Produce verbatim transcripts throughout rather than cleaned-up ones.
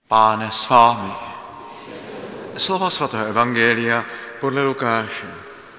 Páne s vámi. Slova svatého evangelia podle Lukáše.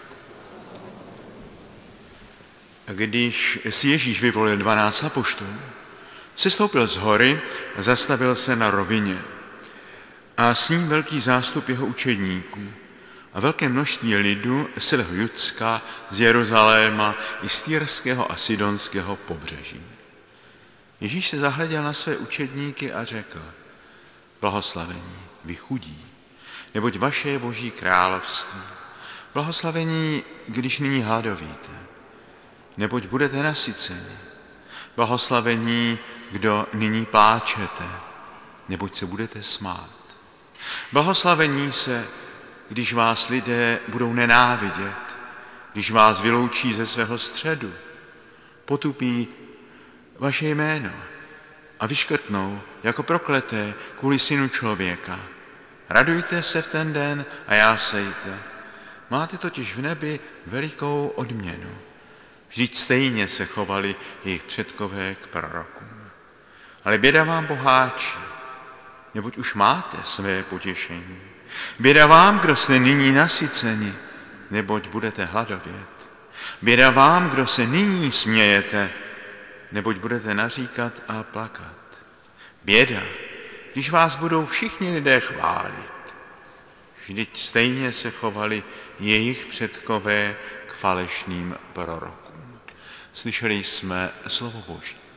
Když si Ježíš vyvolil dvanáct apoštolů, sestoupil z hory a zastavil se na rovině. A s ním velký zástup jeho učedníků a velké množství lidu z celého Judska, z Jeruzaléma i z Tyrského a Sidonského pobřeží. Ježíš se zahleděl na své učedníky a řekl: Blahoslavení, vy chudí, neboť vaše je Boží království. Blahoslavení, když nyní hladovíte, neboť budete nasyceni. Blahoslavení, kdo nyní pláčete, neboť se budete smát. Blahoslavení se, když vás lidé budou nenávidět, když vás vyloučí ze svého středu, potupí vaše jméno a vyškrtnou jako prokleté kvůli synu člověka. Radujte se v ten den a jásejte. Máte totiž v nebi velikou odměnu. Vždyť stejně se chovali jejich předkové k prorokům. Ale běda vám, boháči, neboť už máte své potěšení. Běda vám, kdo jste nyní nasyceni, neboť budete hladovět. Běda vám, kdo se nyní smějete, neboť budete naříkat a plakat. Běda, když vás budou všichni lidé chválit. Vždyť stejně se chovali jejich předkové k falešným prorokům. Slyšeli jsme slovo Boží.